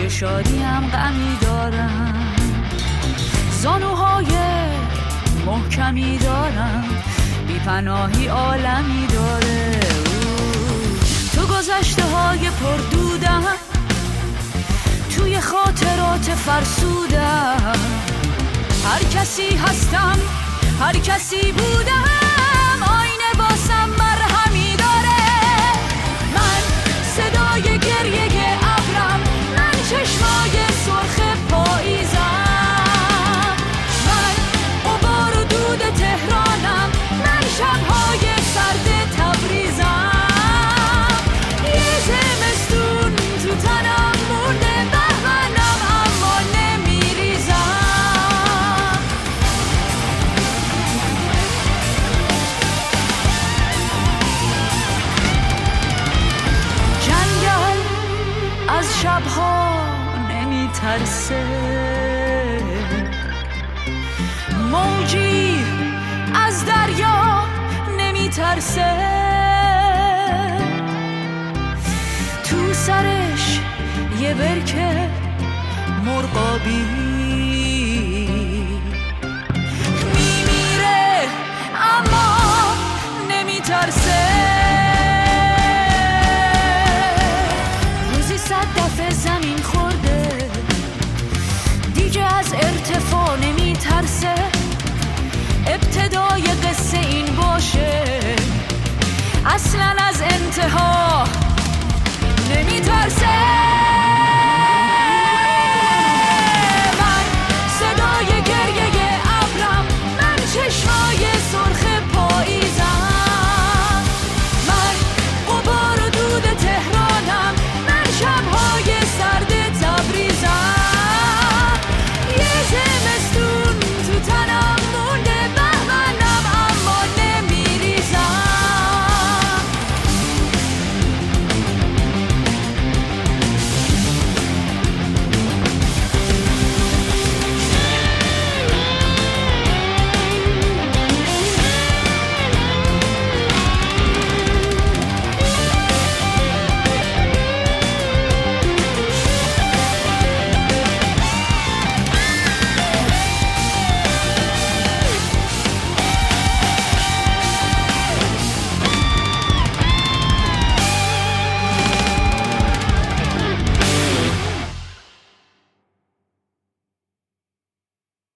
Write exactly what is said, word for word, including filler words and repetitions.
شادی هم غمی دارم، زانوهای محکمی دارم، بی پناهی عالمی داره. تو گذشته های پردودم، توی خاطرات فرسودم، هر کسی هستم، هر کسی بودم، آینه باسم مرهمی داره. من صدای گریه ابرم، من چشمای سرخ پاییزم، من غبار و دود تهرانم، من شبهای سرد تبریزم. یه زمستون تو تنم مرده، بهمنم اما نمیریزم. جنگل از شبها نمیترسه، موجی از دریا نمیترسه، تو سرش یه برکه مرغابی میمیره اما نمیترسه. روزی صد دفعه زمین خورده، دیگه از ارتفاع نمیترسه. ابتدای قصه این باشه، اصلا